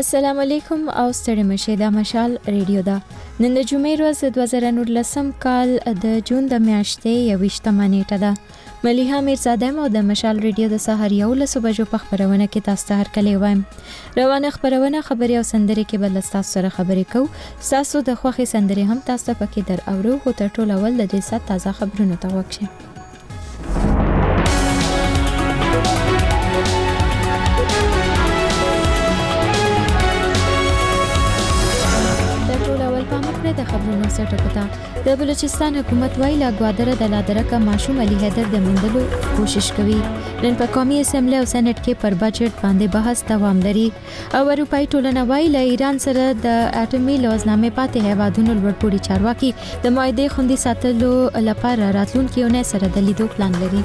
السلام علیکم او ستړي مشه د مشال ریډیو دا نن د جمعې ورځ 2019 کال د جون د میاشتې 28 نیټه ده ملیحه میرزاده مو د مشال ریډیو د سحر یو له بجو په خبرونه کې تاسو ته هر کله وایم روانه خبرونه خبري او سندري کې بل تاسو سره خبرې کو تاسو د خوخي سندري هم تاسو پکې در اورو خو تر ټولو اول د دې سات تازه خبرونه ته وکړئ د خبرونو سرټکوتا د بلوچستان حکومت ویلا غوادره د لادرکه ماشوم علي حیدر د مندلو کوشش کوي نن په قومي اسمبلی او سېنات کې پر بجټ باندې بحث دوام لري او اروپای ټولنه ویلا ایران سره د اټومي لوزنامې پاتې هیوادونو لوړپوړي چارواکي د معاهده خوندي ساتلو لپاره راتلونکي اونۍ سره د لیدو پلان لري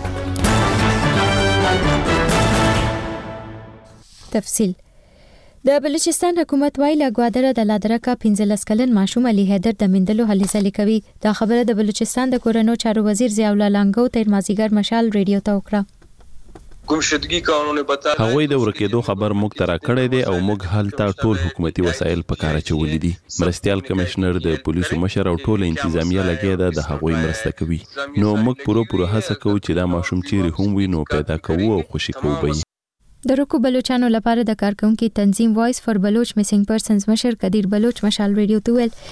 تفصیل د بلوچستان حکومت ویلا غوادره د لادرکه 15 کلن ماشوم علي حیدر د مندلو هلې ځلې کوي دا خبره د بلوچستان د کورونو چارو وزیر ضیاء الله لنګو تیر مازیګر مشال ریډیو ته وکړه گمشدگی قانون بتا هغوی د ورکېدو خبر موږ ترا کړی دی او موږ هلته ټول حکومتي وسایل په کار اچولي دي مرستيال کمشنر د پولیسو مشر او ټول انتظامیه لګیا ده د هغوی مرسته کوي نو موږ پوره هڅه کوو چې دا ماشوم چیرې هم وي نو پیدا کوو او خوشي کوو به د روکو بلوچانو لپاره د کارکونکو تنظیم وایس فار بلوچ میسنګ پرسنز مشر قدیر بلوچ مشال ریډیو ته ویل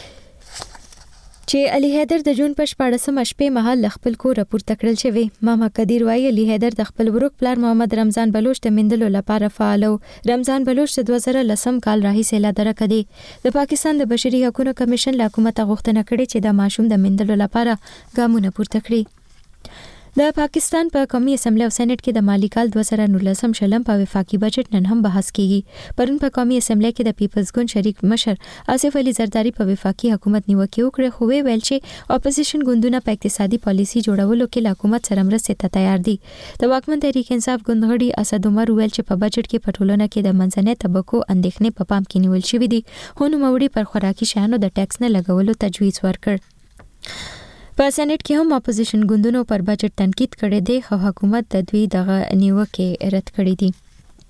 چې علي حیدر د جون په 14 شپې مهال خپل کور راپورته کړل شوی ماما قدیر وايي علي حیدر د خپل ورک پلار محمد رمضان بلوچ د مندلو لپاره فعال او رمضان بلوچ د 2010 کال راهیسې لا درکه دی د پاکستان د بشري حقوقو کمیشن له حکومت غوښتنه کړې چې د ماشوم د مندلو لپاره ګامونه پورته کړي د پاکستان په قومي اسمبلی او سېنات کې د مالی کال 2019 شلم په وفاقي بجټ نن هم بحث کیږي پرون په قومي اسمبلی کې د پیپلز ګوند شریک مشر آصف علي زرداری په وفاقي حکومت نیوکه وکړه خو ویل چې اپوزیشن ګوندونه په اقتصادي پالیسي جوړولو کې له حکومت سره مرسته ته تیار دي د واکمن تحریک انصاف ګوند غړي اسد عمر ویل چې په بجټ کې په ټولنه کې د منځنۍ طبقو اندېښنې په پام کې نیول شوې دي خو نو موري پر خوراکي شیانو د ټیکس نه لګولو تجویز ورکړ په سېنات کې هم اپوزیشن ګوندونو پر بجټ تنقید کړی دی خو حکومت د دوی دغه نیوکه رد کړې دي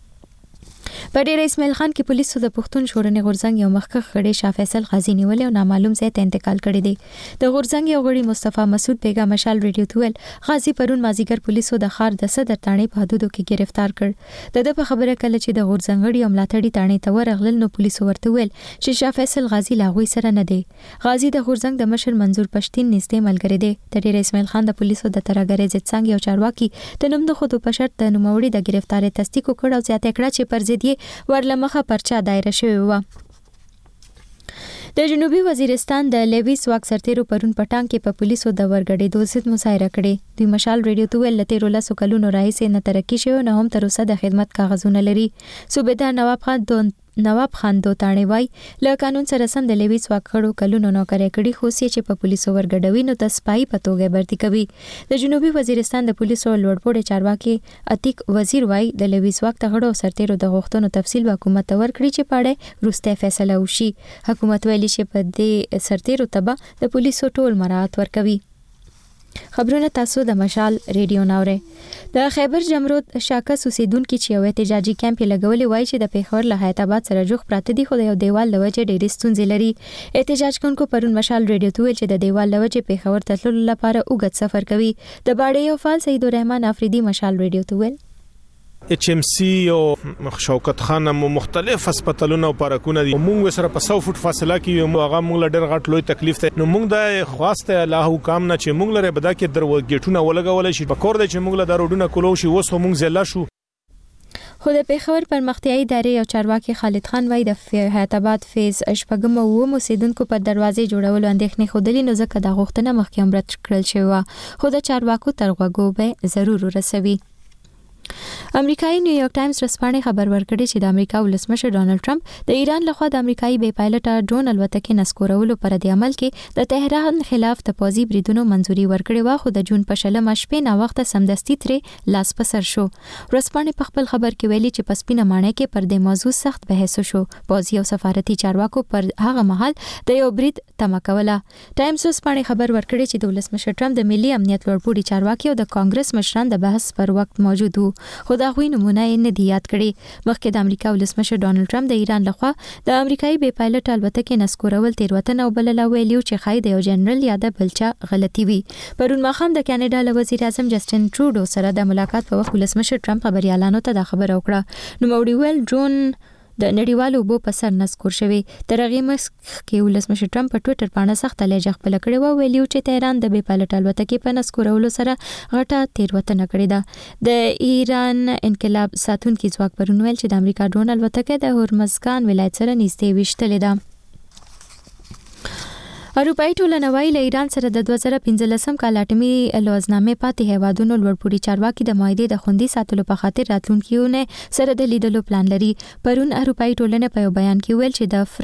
په ډیر اسماعیل خان کې پولیسو د پښتون شورنې غورځنګ یو مخکښ غړي شاه فیصل غازی نیولې او نامعلوم ځای ته انتقال کړی دی د غورځنګ یو غړي مصطفی مسعود بیگا مشال ریډیو ته ویل غازی پرون مازیګر پولیسو د خار د صدر تانې په حدودو کې گرفتار کړ د په خبره کله چې د غورځنګ غړي او ملاتړي تانې ته ورغلل نو پولیسو ورته ویل چې شاه فیصل غازی لاغوي سره نه دی غازی د غورځنګ د مشر منظور پښتين نږدې ملګری دی د ډیر اسماعیل خان د پولیسو د ترګری ضد څنګه یو چارواکي د نوم د خودو په شرط د نوموړي د گرفتاری تصدیق وکړ او زیاته کړه چې پر ضد یې ورلمخه پرچا دایره شوی و د جنوبي وزیرستان د لیویس واک سرتیرو پرون پټان کې په پولیسو د ورګړې دوزید مظاهره کړې دوی مشال ریډیو ته ویل لته رولا سو کلونو راهیسې نه ترقی شوی نه هم تر اوسه د خدمت کاغذونه لري صوبیدار نواب خان دوتاڼي وای له قانون سره سم د لیویس واکړو کلونو نوکری کړي خو سي چې په پولیسو ورګډوي نو د سپای په توګه برتي کوي د جنوبي وزیرستان د پولیسو لوړپوړي چارواکي اتیک وزیر وای د لیویس واک تغړو سرتیرو د غوښتنو تفصیل حکومت ورکړي چې پاړې روسته فیصله وشي حکومت ویلي چې په دې سرتیرو تبع د پولیسو ټول مراعات ورکوي خبرونه تاسو د مشال ریډیو ناوړه د خیبر جمرود شاکس اوسیدونکو چې یو احتجاجي کیمپ لګولې وای چې د پیښور له حیدرآباد سره جوخ پراته دي خو د یو دیوال لوجه ډېرې ستونزې لري احتجاج کوونکو پرون مشال ریډیو ته ویل چې د دیوال لوجه پیښور ته تللو لپاره اوږد سفر کوي د باړې یو فعال سید الرحمن افریدي مشال ریډیو ته ویل HMC او شوکت خان مختلف هسپتالونه او پارکونه دي موږ سره په 100 فوټ فاصله کې هغه موږ ډېر غټ لوی تکلیف ته نو موږ د خواسته الله حکام نه چې موږ لري بدا کې دروګېټونه ولګول شي په کور د چې موږ له دروډونه کولو شي وسو موږ زلا شو خو د پیښور پرمختیايي ادارې یو چارواکي خالد خان وای د حیدرآباد فیز اشپګم او موسیدونکو په دروازې جوړولو اندېښنې خودلی نو ځکه د غوښتنه مخکې امرت کړل شوی خو د چارواکو ترغوګو به ضرور رسوي امریکایي نیویارک ټایمز رسپانې خبر ورکړي چې د امریکا ولسمشر ډونالد ټرمپ د ایران لخوا د امریکایي بې پایلټه ډرون الوتکې نسکورولو پر د عمل کې د تهران خلاف د پوځي بریدونو منځوري ورکړې و خو د جون په شلمه شپې نا وخت سمدستي ترې لاس پسر شو رسپانې په خپل خبر کې ویلي چې پسپینه مانه کې پر د موضوع سخت بحث شو پوځي او سفارتي چارواکو پر هغه مهال د یو برید تمه کوله ټایمز رسپانې خبر ورکړي چې د ولسمشر ټرمپ د ملي امنیت لوړپوړي چارواکي او د کانګرس مشران د بحث پر وخت موجود وو خو دا غوي نمونه یې نه دی یاد کړي. مخکې د امریکا ولسمشر ډانلډ ټرمپ د ایران لخوا د امریکایي بې پایلټ الوتکې نسکورول تیروتنه وبلله ویلو چې خای د یو جنرال یا د بلچا غلطي وي. پرون ماخام د کاناډا له وزیر اعظم جسټن ټروډو سره د ملاقات په وخت ولسمشر ټرمپ خبريالانو ته دا خبره وکړه. نو موړي ویل ډرون د نړیوالو اوبو په سر نسکور شوی. تر هغه مخکې ولسمشر ټرمپ په ټوئیټر باندې سخت لهجه خپل کړی و ویلو چې تهران د بې پایلټ الوتکې په نسکورولو سره غټه تیروتنه کړې ده. د ایران انقلاب ساتونکو ځواک پرون ویل چې د امریکا ډرون الوتکه د هورمزګان ولایت سره نږدې وشتلې ده. اروپایي ټولنه وايي له ایران سره د 2015 کال اټومي لوزنامې پاتې هیوادونو لوړپوړي چارواکي د معاهدې د خوندي ساتلو په خاطر راتلونکیونه سره د لیدلو پلان لري. پرون اروپایي ټولنه په یو بیان کې ویل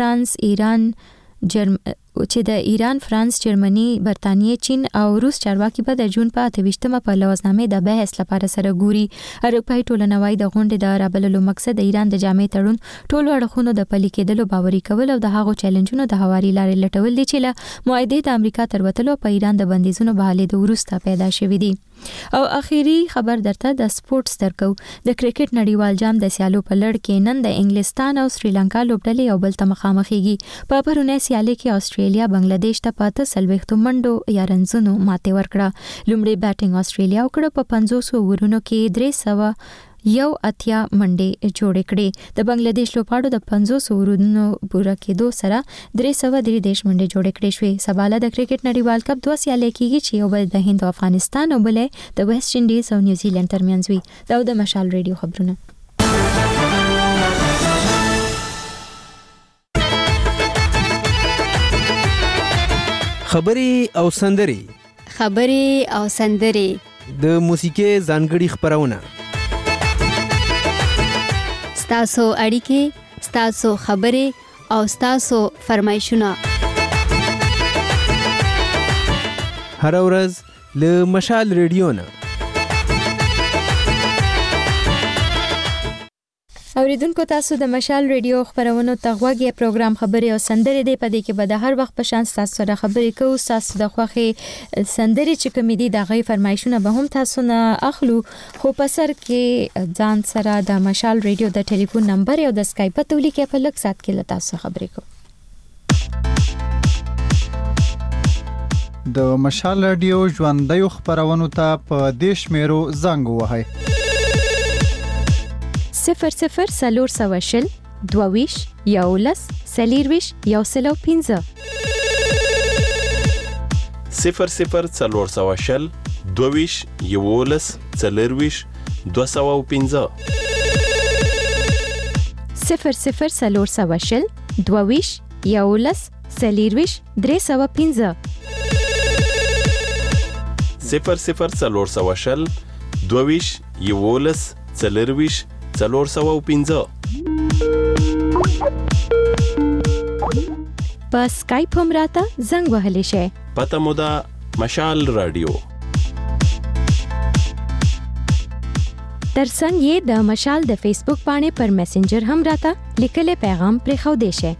چې د ایران، فرانس، جرمني، برتانیې، چین او روس چارواکي به د جون په 28مه په لوزنامې د بحث لپاره سره ګوري. اروپایي ټولنه وايي د غونډې د رابللو مقصد د ایران د جامع تړون ټول اړخونو د پلي کېدلو باوري کول او د هغو چیلنجونو د هواري لارې لټول دي چې له معاهدې د امریکا تر وتلو په ایران د بندیزونو بحالې د وروسته پیدا شوې دي. او اخیری خبر درته د سپورتس درکو. د کرکټ نړیوال جام د سیالو په لړ کې نن د انګلستان او سریلانکا لوبډلې یو بل ته مخامخېږي. په پرونی سیالي کې استرالیا بنگلاديش ته په 40 منډو یا رنزونو ماته ورکړه. لومړی بیټینګ استرالیا وکړه په 500 اوورونو کې 301 منډې جوړې کړې. د بنگلاديش لوبغاړو د 500 اوورونو پوره کېدو سره 333 منډې جوړې کړې شوې. سباله د کرکټ نړیوال کپ 2 سیالۍ کېږي چې یو بل د هند او افغانستان او بل د ویسټ انډیز او نیوزیلند ترمنځ وي. دا د مشال ریډیو خبرونه. خبرې او سندرې د موسیقي ځانګړي خبرونه. ستاسو اړیکې، ستاسو خبرې او ستاسو فرمایشونه هر ورځ له مشال ریډیو نه. اوریدونکو تاسو د مشال ریډیو خبرونو ته غوږی پروګرام خبرې او سندرې دی. په دې کې به د هر وخت په شان تاسو سره خبرې کوو. تاسو د خوښي سندرې چې کوم دي د غي فرمایشونه به هم تاسو نه اخلو. خو په سر کې ځان سره د مشال ریډیو د ټلیفون نمبر او د اسکایپ ته ولیکئ. په لږ سات کې تاسو خبرې کوو. د مشال ریډیو ژوندۍ خبرونو ته په دیش میرو زنګ وهاي 00 سلور سواشل دوویش یولس سلیرویش یوسلو 15 00 سلور سواشل دوویش یولس سلیرویش 215 00 سلور سواشل دوویش یولس سلیرویش 315 00 سلور سواشل دوویش یولس سلیرویش 415 په اسکایپ هم راته زنګ وهلی شي. پته مو ده مشال رادیو. ترڅنګ یې د مشال د فیسبوک باندې پر میسنجر هم راته لیکلې پیغام پرې خو دی شي.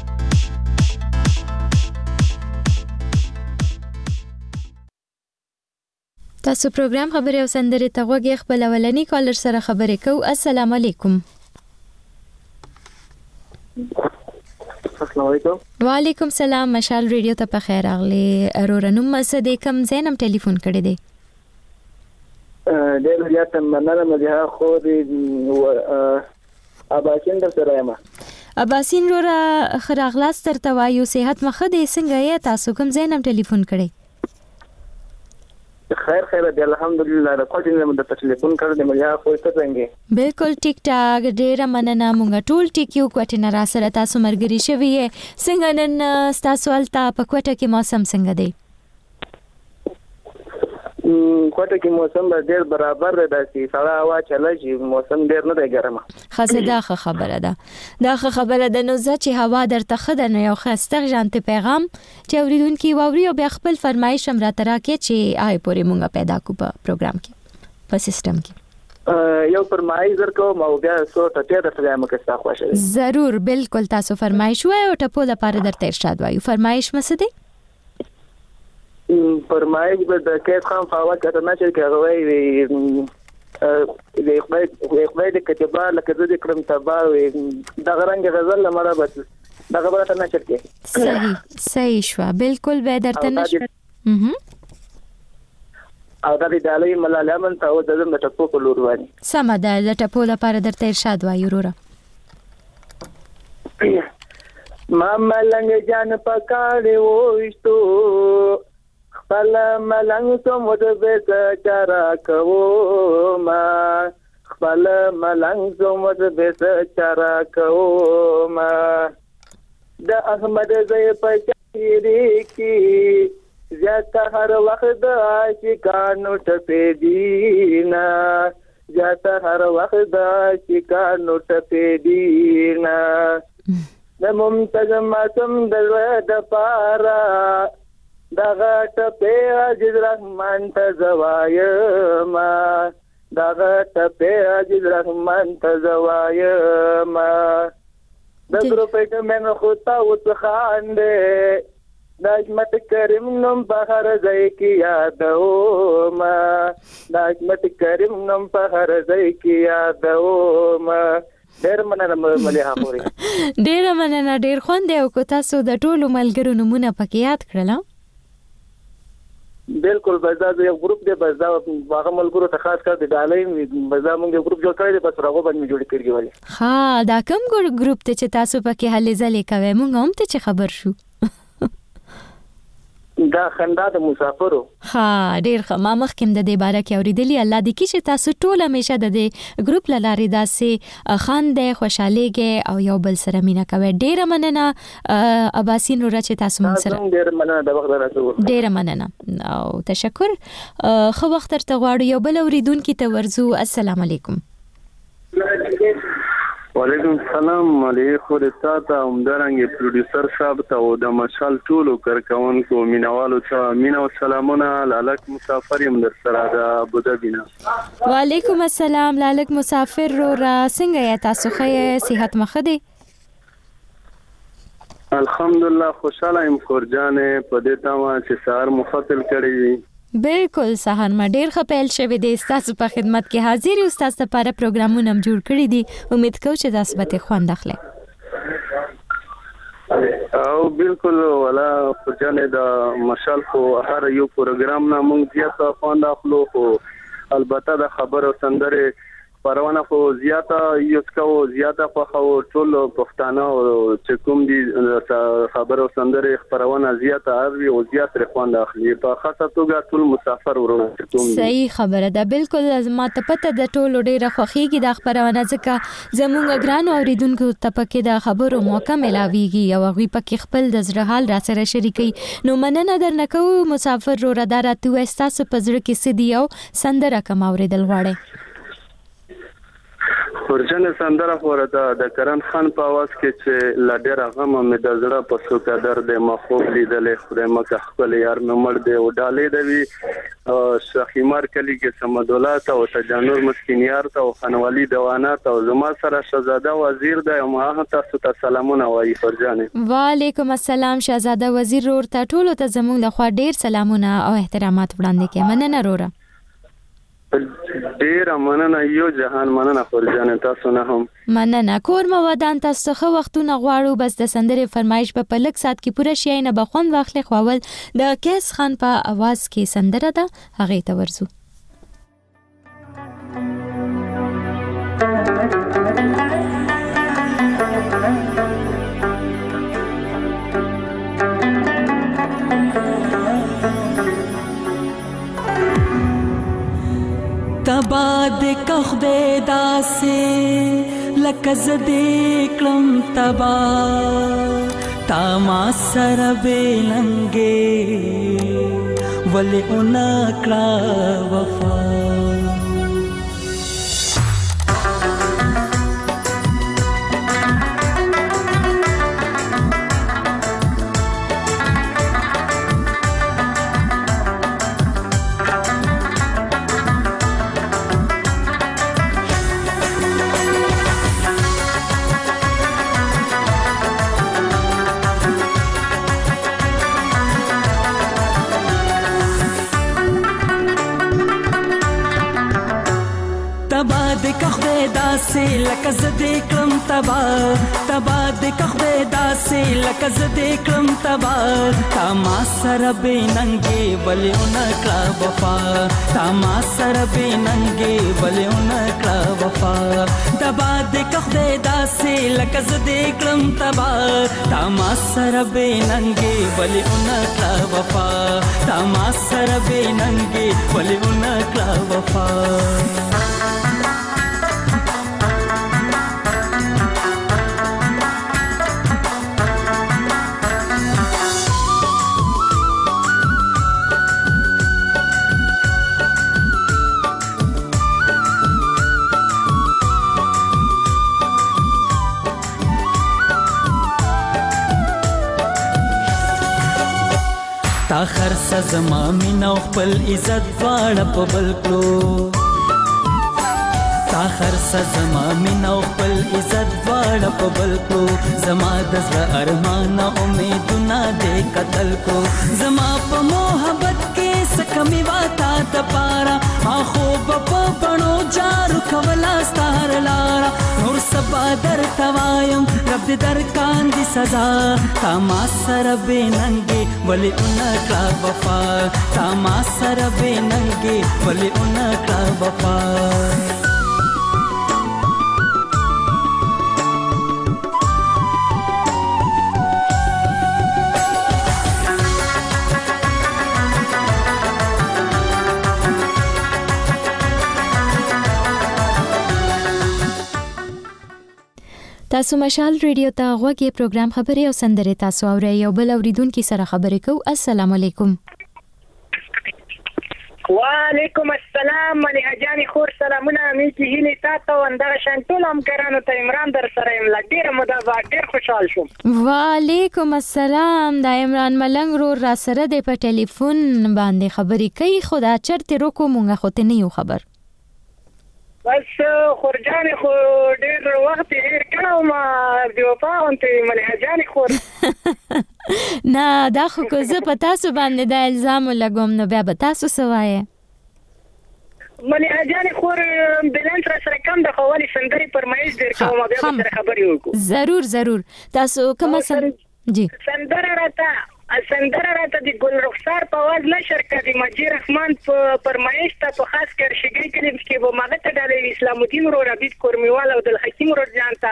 تاسو پروګرام خبرې او سندرې ته غوږی خپل اولنی کالر سره خبرې کوو. السلام علیکم. السلام علیکم. وعلیکم السلام. مشال ریډیو ته په خیر راغلی. رورنوم مسدې کم زینم ټلیفون کړی دی. ډېر زیات مننه مده خو دې اباسین در سره یم. اباسین رورا خراغلاس ترته وایو صحت مخه دې څنګه یې تاسو کوم زینم ټلیفون کړی؟ خیر دی الحمدلله. د کوټینه مده ټلیفون کړل د ملیا خو ته څنګه؟ بالکل ټیک ټاک. ډېر مننه. مونږ ټول ټیک یو کوټینه را سره تاسو مرګري شوی څنګه نن تاسو الته په کوټه کې موسم څنګه دی؟ کوټه کې موسم ډېر برابر دی. داسې سړه هوا چلایي. موسم ډېر نه دی ګرمه. خاصه دا خبره ده. دا خبره ده. نو چې هوا درته خده نه یو خسته ژانته پیغام چې اوریدونکو ووري او بیا خپل فرمایش هم راته راکې چې آی پورې مونږه پیدا کو په پروګرام کې په سیستم کې. یو فرمایش درکوم او بیا څو ټکي درته وایم که تاسو خوښه. ضرور بالکل. تاسو فرمایش وایو او ټپو لپاره درته ارشاد وایو. فرمایش مسدي فرمایش به د کیس خام فاوت کته نه چې کوي خدای دې کتبه لکه زه دې کړم تبا دغه رنګ غزل لمړه بس دغه به ته نشر کې صحیح شو بالکل به درته نشر او د دې دالې ملاله من ته او د زم ټپو په لور وانی سم ده د ټپو لپاره درته ارشاد وایو وروره ما ملنګ جان پکاړې وښتو خپل ملنګ سم د بیت چارا کوو ما خپل ملنګ سم د بیت چارا کوو ما د احمد زې پچېری کی زیاته هر وخت د عاشقانو ټپې دینا زیاته هر وخت د عاشقانو ټپې دینا د ممتاز ماسم د پارا دغه ټپې عزیز رحمان ته زوایم دغه ټپې عزیز رحمان ته زوایم د ګروپې من خو تا اوس خاندې نجمت کریم نم بهر ځای کې یادوم نجمت کریم نم بهر ځای کې یادوم ډېر مننه مليحه پوری ډېر مننه ډېر خوند او کو تاسو د ټولو ملګرو نمونه پکې یاد کړل بالکل بزاز یو ګروپ دی بزاز هغه ملګرو ته خاص کار دی ډالۍ بزاز موږ یو ګروپ جوړ کړی دی بس راغو باندې جوړ کړی ولی ها دا کوم ګروپ ته چې تاسو پکې هلې ځلې کوي موږ هم ته چې خبر شو دا خندا د مسافرو ها ډیر ما مخکې د دې باره کې اوریدلی الله دې کې چې تاسو ټول همیشه د دې ګروپ لارې داسې خاندې خوشاليږي او یو بل سره مینا کوي ډیر مننه اباسین ورته چې تاسو مون سره ډیر مننه د وخت راځو ډیر مننه او تشکر خو وخت تر غواړو یو بل اوریدونکو ته ورزو السلام علیکم وعلیکم السلام علیکم رساته همدارنګ پروډوسر صاحب ته او د مشال ټولو کارکونکو مینوالو ته مینا او سلامونه لالک مسافر يم در سره د ابوظبي نه وعلیکم السلام لالک مسافر را څنګه یا تاسو ښه صحت مخدي الحمدلله خوشاله يم خورجانه په دې تمه چې سهار مخاطب کړی بالکل سهار ما ډیر خپل شوی دی تاسو په خدمت کې حاضر یو تاسو لپاره پروګرامونه هم جوړ کړی دي امید کوم چې تاسو به خوند اخلئ او بالکل ولا خورجانه د مشال خو هر یو پروګرام نه مونږ زیاته خوند اخلو خو البته د خبر او سندره پروانه خو زیاته یوسکو زیاته خو ټول پښتانه چې کوم دي خبر او سندره پروانه زیاته اروي او زیاته خوند اخلي په خاصه توګه ټول مسافر ورو کوم صحیح خبره ده بالکل ما ته پته د ټولو ډیره خوخيږي د خبرونه ځکه زموږ ګران اوریدونکو ته پکې د خبرو موقع ملاويږي او غوي پکې خپل د زړه حال را سره شریکي نو مننه درنکو مسافر رو رادار تو استاسو پزړه کې سدي او سندره کوم اوریدل غواړي خورجانه سندره ورته د کرن خان په आवाज کې چې لډر غم مې د زړه په سوکا درد مخوب لیدلې خدای مکه خپل یار نمړ دی او ډالې دی شخیمار کلی کې سمدولات او تجانور مسکینیار ته او خنوالي دوانات او زما سره شهزاده وزیر دی او ما تاسو ته سلامونه وایي خورجانه وعلیکم السلام شهزاده وزیر ورته ټول ته زموږ لخوا ډیر سلامونه او احترامات وړاندې کوي مننه وروره ډیر مننه یو جهان مننه خورجانه تاسو نه هم مننه کور مو ودان تاسو خو وختونه غواړو بس د سندره فرمایش په پلک سات کې پوره شي نه بخوند واخلي خوول د کیس خان په आवाज کې سندره ده هغه ته ورزو تباد کخ دے داسے لکز دے کلم تبا تاما سر بیلنگے ولی انکڑا وفا داسې لکه زه دې کړم تبا تبا دې که خدای داسې لکه زه دې کړم تبا تا ما سره بې ننګې ولې ونه کړه وفا تا ما سره بې ننګې ولې ونه کړه وفا تبا دې که خدای داسې لکه زه دې کړم تبا تا ما سره بې ننګې ولې ونه کړه وفا تا ما سره بې ننګې ولې ونه کړه وفا تا خرڅه زما مینه او خپل عزت دواړه په بل کړو تا خرڅه زما مینه او خپل عزت دواړه په بل کړو زما د زړه ارمانه امیدونه دې قتل کړو زما په محبت کې څه کمي وه تا دپاره ما خوب په بڼو جارو کوله ستا هر لاره نور سبا درته وایم رب دې درکاندي سزا تا ما سره بې ننګې ولې ونه کړه وفا تا ما سره بې ننګې ولې ونه کړه وفا تاسو مشال ریډیو ته غوږی پروګرام خبرې او سندرې تاسو اورئ یو بل اوریدونکو سره خبرې کوو السلام علیکم وعلیکم السلام مليحه جانې خور سلامونه میکی هیلې تاسو اندغه شانټول همکارانو ته عمران در سره یم ډیره موده بعد ډیر خوشحال شوم وعلیکم السلام دا عمران ملنګ رو را سره د په ټلیفون باندې خبرې کوي خدا چرته روکو مونږه خو ته نه یو خبر بس خورجانې خو ډېر وخت هېر کړی ما بې وفا غوندې مليحه جانې خور نه دا خو که زه په تاسو باندې دا الزام ولګوم نو بیا به تاسو څه وایې مليحه جانې خور بیلانس را سره کم ده خو ولې سندرې فرمایش ډېر کوم بیا به سره خبرې وکړو ضرور تاسو کومه جی سندره راته د ګل رخسار په आवाज نشر کړي مجید رحمان په فرمایش ته په خاص کر شګي کلیم کې به ماغه ته د اسلام الدین رو ربیع کورمیوال او د حکیم رو جانتا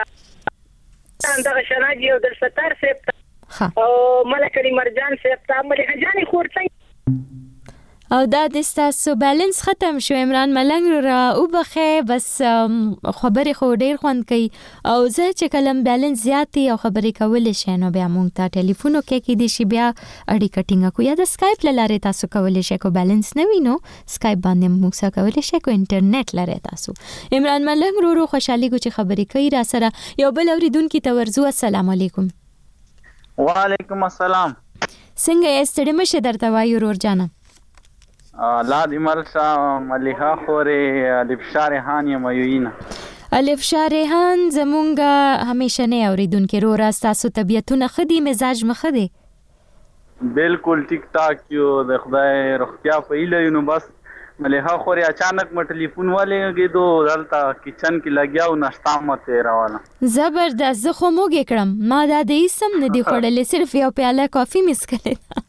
اندغه شناجي او د ستار سیب او ملک علی مرجان سیب ته مليحه جانې خور څنګه او دا د تاسو بیلانس ختم شو عمران ملنګ را او بخې بس خبرې خو ډیر خوند کوي او زه چې کلم بیلانس زیاتی او خبرې کولې شي نو بیا مونږ ته ټلیفون کې دي شي بیا اړیکه ټینګه کو یا د سکایپ لاره تاسو کولې شي کو بیلانس نه وینو سکایپ باندې مونږ سره کولې شي کو انټرنیټ لاره تاسو عمران ملنګ رو خوشحالي کو چې خبرې کوي را سره یو بل اوریدونکو ته ورزو السلام علیکم وعلیکم السلام څنګه یې ستړي مشه درته وایو ورور جانه لا دی مرشا مليحه خورې الفشار ریحان یم یوینا الفشار ریحان زمونږه همیشه نه اوریدونکو رو را تاسو طبيعتونه خدي مزاج مخدي بالکل ټیک ټاک یو د خدای روغتیا په ایله نو بس مليحه خورې اچانک م ټلیفون ولې دو دلته کچن کې لګیاو ناشتا مته راواله زبردست زه خو موږ کړم ما دا د اسم نه دی خړلې صرف یو پیاله کافي مس کړې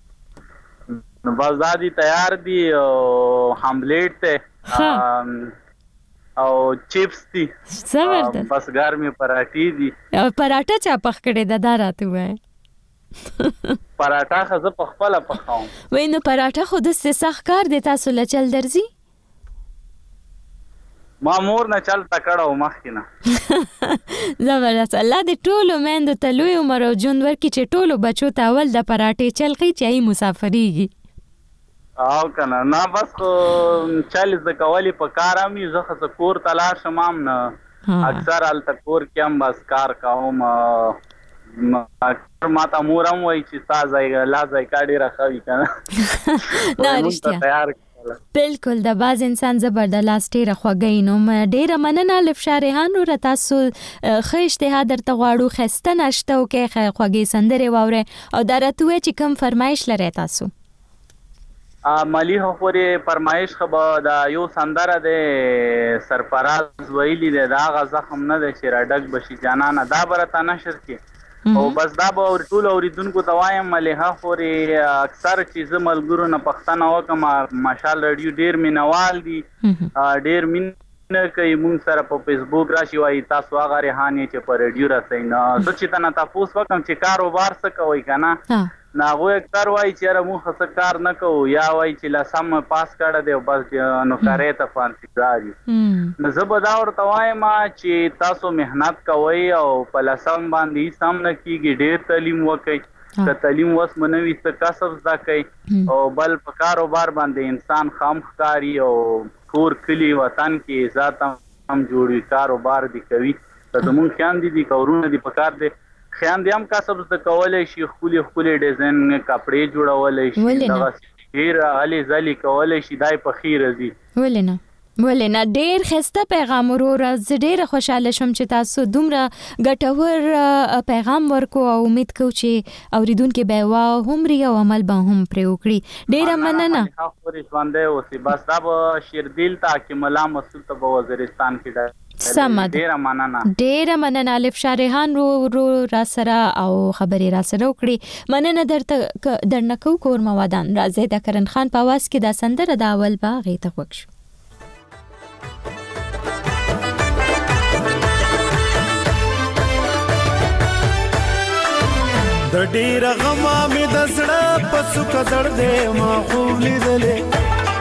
نو بس دادی تیار دی او هملیټ ته او چپس دی زبردست بس ګرمي پراټي دی او پراټا چا پخ کړي دا راته وای پراټا خزه په خپل پخاوم وای نو پراټا خو د سخت کار دی تاسو لچل درځي ما مور نه چل تکړه مخکینه زبردست الله دې ټولو میندو ته لوی عمر او ژوند ورکړي چې ټولو بچو ته اول د پراټې چل خي چې مسافرېږي او کنه نه بس خو چل ز کولی په کارامي زه خو کور تلاش مام نه اکثر ال تکور کېم بس کار کوم ما ته مورم وای چې تازه لا ځای کاډي راخوي کنه نه رښتیا بالکل د باز انسان زبردست ډیره خوږی نو ډیره مننه الفشار ریحان رو تاسو ښه اجتهاد درته غواړو خسته نشته او کې خوږی سندره واوره او درته چې کوم فرمایش لري تاسو مالی خوري فرمایش خبر دا یو سندره د سرفراز ویلی د هغه زخم نه د شراډک بشي جانانه دا برته نشر کی او بس دا به ټول اوریدونکو ته وایم مليحه خوري اکثر چیز ملګرو نه پښتنه وکم ماشال رادیو ډیر مینوال دي ډیر مين کوي مونږ سره په فیسبوک راشي وای تاسو هغه ریحانه چې په رادیو راځي نو څه چې تاسو تاسو وکم چې کاروبار څه کوي کنه ناغو اکثر وای چې را مو خص کار نه کو یا وای چې لاسم پاس کړه دی بس نو کارې ته فانسی راځي نو زبدا ورته وایم چې تاسو مهنت کوئ او په لاسم باندې سم نه کیږي ډیر تعلیم وکړئ که تعلیم وس منوي څه کسب زده کوي او بل په کاروبار باندې انسان خام ښکاری او کور کلی وطن کې ذات هم جوړي کاروبار دی کوي ته زمون خیان دي کورونه دي پکار دي خیان دي هم کسب ز کولای شي خولي ډیزاین کپڑے جوړولای شي دا ډیر علي زلي کولای شي دای په خیر دي ولنه ډیر خسته پیغام ورور ز ډیر خوشاله شم چې تاسو دومره ګټور پیغام ورکو او امید کوم چې اوریدونکو به وا هم ری او عمل به هم پرې وکړي ډیر مننه خوري ژوندې اوسې بس دا به شیردل تا کې ملا مسعود ته وزیرستان کې سمد ډیر مننه الف شارحان رو را سره او خبري را سره وکړي مننه درنه کو کور موادان راځي د کرن خان په واس کې د سندره د اول باغې ته وښو د ډیر غما می د زړه پسو کډړ دې ما خوب لیدلې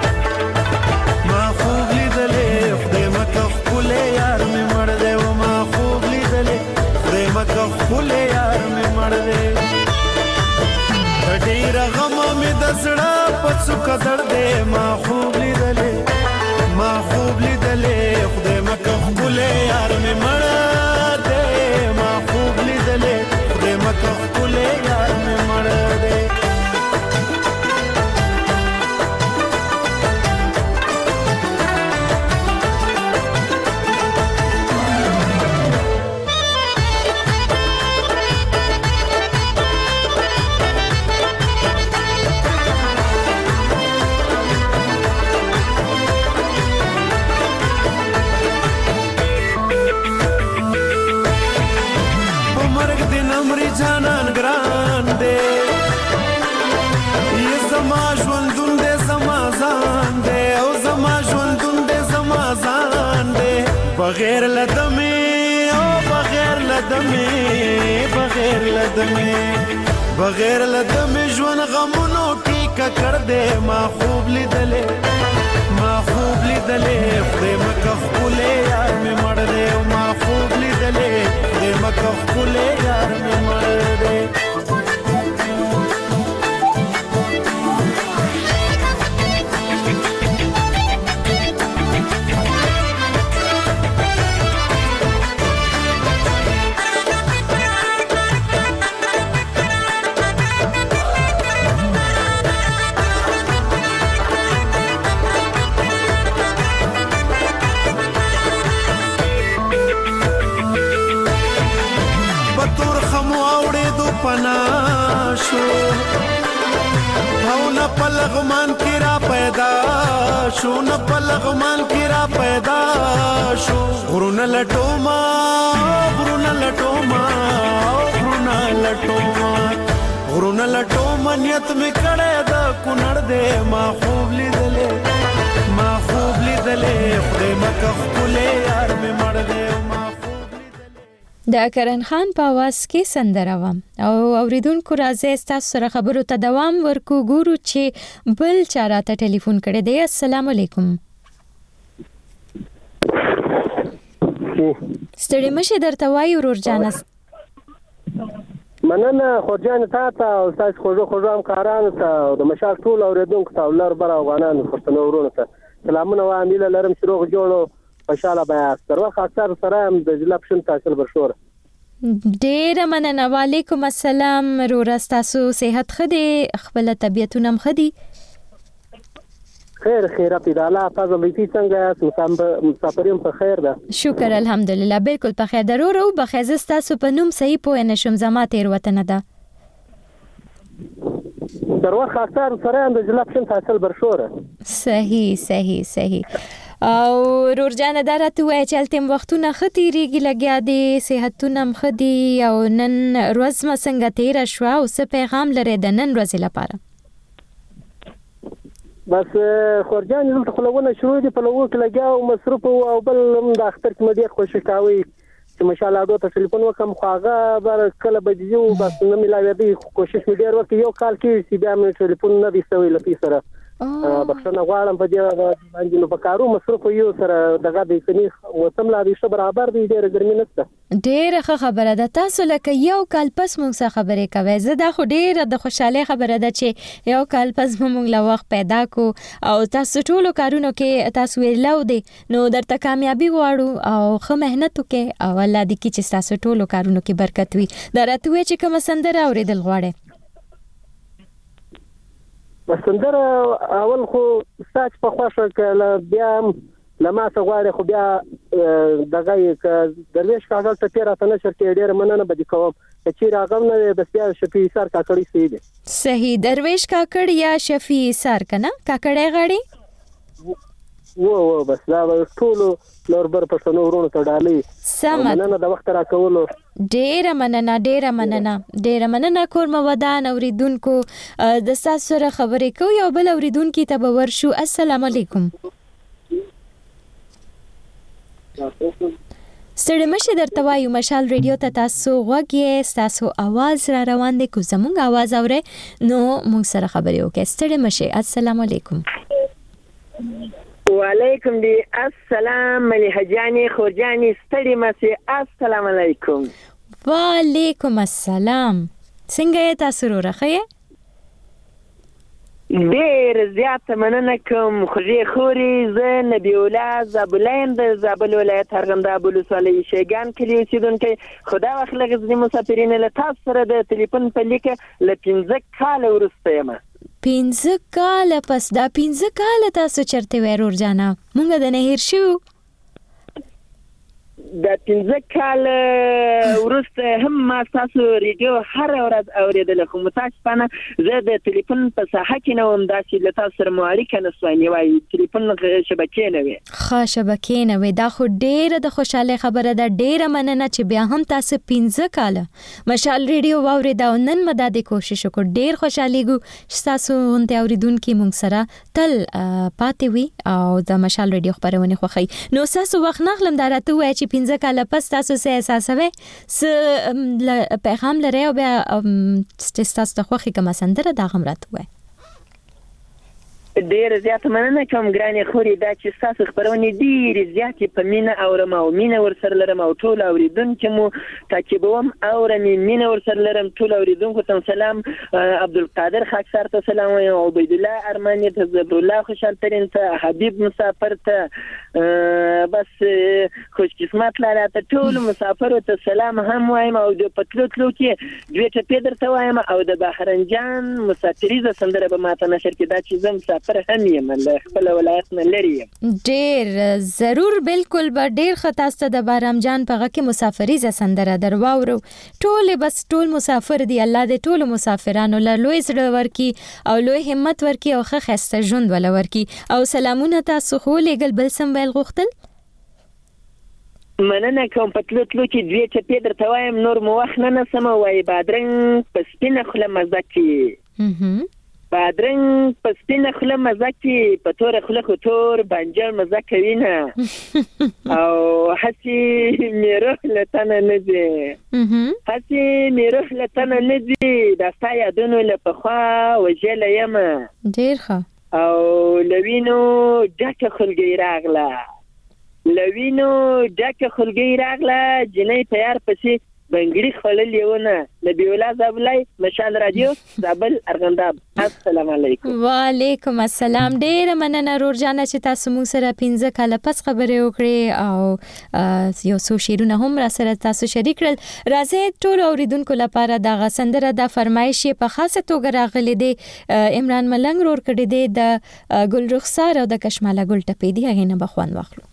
خدای مکه خپل یار می مړ دې و ما خوب لیدلې خدای مکه خپل یار می مړ دې د ډیر غما می د زړه پسو کډړ دې ما خوب لیدلې خدای مکه خپل یار می مړ دې ما خوب لیدلې خدای مکه خپل یار می مړ دې جانان ګران دې یې زما ژوندون دې زما ځان دې او زما ژوندون دې زما ځان دې بغیر لدمې او بغیر لدمې ژوند غمونو ټیکه کړ دې ما خوب لیدلې خدای مکه خپل یار مې مړ دې ما خوب لیدلې خدای مکه خپل یار مې مړ دې پناشو او نه پلغمان کی را پیدا شو غرونه لټوما نیت می کړه د کونړ دې ما خوب لیدلې خدای مکه خپل یار می مړ دې د کرن خان په आवाज کې سندره و او اوریدونکو راځي تاسو سره خبرو ته دوام ورکو ګورو چې بل چا راته ټلیفون کړی دی السلام علیکم ستړي مشه درته وایو ورور جانس مننه خورجان ته او تاسو خوږو هم کارانو ته د مشال ټول اوریدونکو ته ولر بر افغانانو پښتنو ورونو ته سلامونه وایم لرم شروع جوړو خوشاله بیا تر وخت اکثر سره هم د جلب شن تاسو برشور ډیر مننه وعلیکم السلام رورا تاسو صحت خدي خپل طبيعتونه خدي خیر په الله فضل دې څنګه مسافرین په خیر ده شکر الحمدلله بالکل په خیر ضرور او بخیزه تاسو په نوم صحیح پوه نشم زما تیر وطن ده در وخت اکثر سره د جلب حاصل برشوره. صحیح او رورجان درته وای چې تل وختونه ختیریږي لګیا دي صحتونه مخدي او نن ورځ ما څنګه تیر شو او څه پیغام لري د نن ورځ لپاره؟ بس خورجان دلته خلونه شروع دي په لوګو کې لګیا او مصروف او بل د اختر کې مدیر خوشی کاوي چې ماشاءالله دوه ټلیفون وکم خواغه بر کله بجو بس نه ملاوي دي کوشش مې ډیر وکړ یو کال کې چې بیا مې ټلیفون نه دی سوي لپاره سره بخښنه غواړم په دې باندې نو په کارو مصروف یو سره دغه د سني موسم لا دي برابر دي ډېر ګرمي نشته. ډېر خبره ده. تاسو لکه یو کال پس موږ سره خبرې کوي. زه دا خو ډېر د خوشاله خبره ده چې یو کال پس موږ لا وخت پیدا کو او تاسو ټولو کارونو کې تاسو ویلو دي نو درته کامیابی غواړو او خو مهنت وکې او الله دې کې چې تاسو ټولو کارونو کې برکت وي. درته وی چې کوم سندره اوریدل غواړي؟ سندره اول خو ساج په خوښه کله بیا لما څه غواړي خو بیا دغه درویش کاغذ ته تیر اتنه شرکې ډېر مننه بدی کوم چې راغم نه بس بیا شفیع سر کاکړی سي دي. صحیح. درویش کاکړ یا شفیع سر کنه کاکړی غړي و بس دا ټول لوربر پښتنو ورونو ته ډالې مننه د وخت را کولو. ډېر مننه کور مودان اوریدونکو د تاسو سره خبرې کوي او بل اوریدونکو ته به ورشو. السلام علیکم. ستړي مشه درته وایو مشال ریډیو ته تاسو غوږی تاسو आवाज را روان دي کو زموږ आवाज اوره نو موږ سره خبرې وکړئ. ستړي مشه. السلام علیکم. وعلیکم دی السلام ملیحه جانی خورجانی ستړي مشه. السلام علیکم. وعلیکم السلام. څنګه تاسو راخه؟ ډیر زیات مننه کوم خوږی خوري. زه نبی الله زابلین د زابل ولایت ارغنداب ولسوالۍ شیګان کلی اوسیدونکی خدا وخت لغزنی مسافرین له تاسو سره د ټلیفون په لیکه ل 15 کال ورسته یم. 15 کال پس دا 15 کال تاسو چرته وای رورجانا مونږ د نه هیر شو د 15 کال ورسته هم ما تاسو ریډیو هر ورځ اوریدل خو متاسفانه زه د ټلیفون په ساحه کې نه وم داسې له تاسو سره معرفي نه سوای وای ټلیفون شبکې نه وي. شبکې نه وي. دا خو ډیره د خوشاله خبره ده. ډیره مننه چې بیا هم تاسو 15 کال مشال ریډیو واورید او نن مدد کوشش وکړ. ډیر خوشالي ګو چې تاسو هونته اوریدونکو مونږ سره تل پاتې وي او د مشال ریډیو خبرونه خوخی. نو تاسو وخت نغلم درته وای چې 15 کال پس تاسو سه احساسوي س پیغام لري او بیا تاسو ته خوخي کوم سندره دا غمرات وای. ډیر زیات مننه کوم ګرانې خوري دا چې تاسو خبرونه ډیر زیات په مینه اورم او مینه ورسره لرم او ټول اوریدونکو مو تعقیبوم اورم مینه ورسره لرم ټول اوریدونکو ته سلام. عبدالقادر خاکسار ته سلام او عبید الله ارمانی ته زبر الله خوشحال ترین ته حبیب مسافر ته بس خوش قسمت لاره ته ټول مسافر ته سلام هم وایم او د پتلو کې دوی ته پیدر ته وایم او د بحرنجان مسافریزه سندره به ماته نشر کې دا چې زم پر هم یم له خپل ولایت نه لري. ډیر ضرور بالکل به ډیر خطاسته د بارام جان په غکه مسافریزه سندره درواورو. ټول مسافر دی. الله دې ټول مسافرانو له لوی زړه ورکی او لوی همت ورکی او ښه خسته ژوند ولا ورکی او سلامونه تاسو خو لګل بل سم ویل غوښتل. مننه کوم پتلو کې دوی ته پیدر توایم نور مو وخت نه سم وای بادرنګ په سپینه خله مزکی بادرنګ په سپینه خله مزه کې په توره خله خو تور بنجر مزه کوي نه او هسې میروح لتنه نه دي دا ستا یادونو له پخوا وژله یم ډېر ښه او لوینو ډکه خلګۍ راغله جنۍ په یار پسې بنګړي خلل یونه نبی الله زابلای مشال رادیو زابل ارغنداب. السلام علیکم. وعلیکم السلام. ډیر مننه رورجانه چې تاسو موږ سره 15 کال پس خبرې وکړې او یو څو شیرونه هم را سره تاسو شریک کړل. راځي ټول اوریدونکو لپاره دا سندره د فرمایش په خاصه توګه راغلي دي عمران ملنګ رور کړی دی د ګل رخسار او د کشماله ګل ټپې دی هغه نه بخوان واخلو.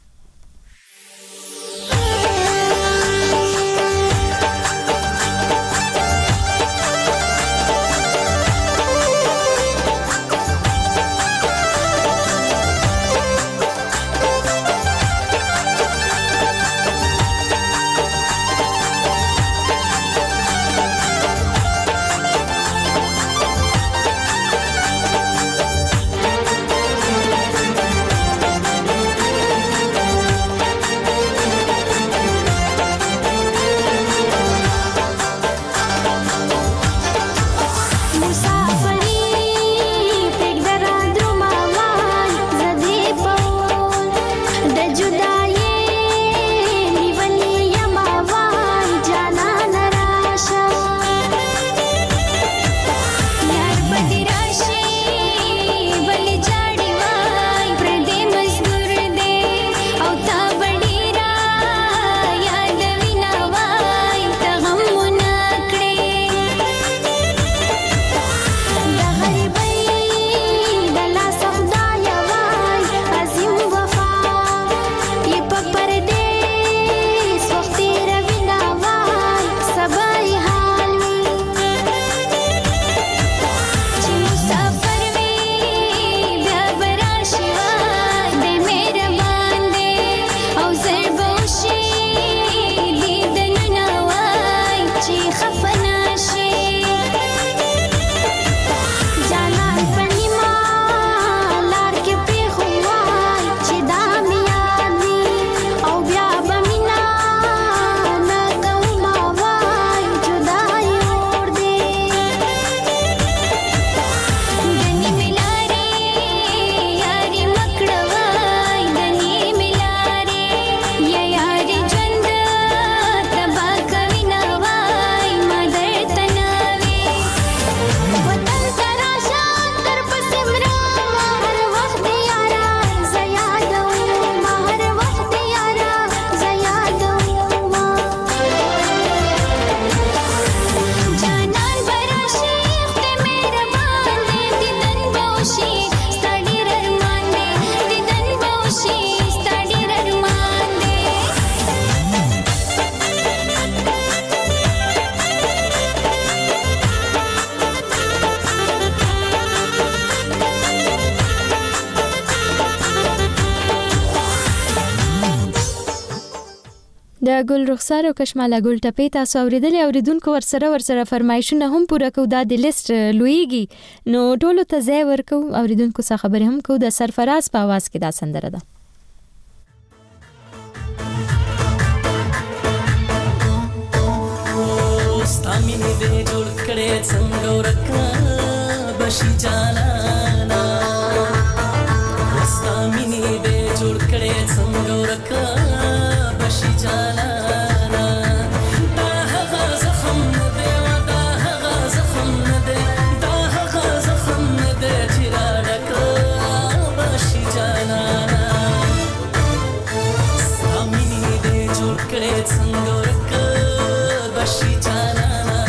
د ګل رخسار او کشماله ګل ټپې تاسو اوریدلې، اوریدونکو ورسره فرمایشونه هم پوره کو، دا د لیست لویږي نو ټولو ته ځای ورکو، اوریدونکو څخه خبرې هم کو. د سرفراز په आवाज کې دا سندره ده. ستامینې دې جوړ کړې څنګه ورکه بشي جانانا، ستامینې دې جوړ کړې څنګه ورکه بشي جانانا. دا هغه زخم نه دی، دا هغه زخم نه دی، دا هغه زخم نه دی چې راډکه بشي جانانا. ستامینې دې جوړ کړې څنګه ورکه بشي جانانا.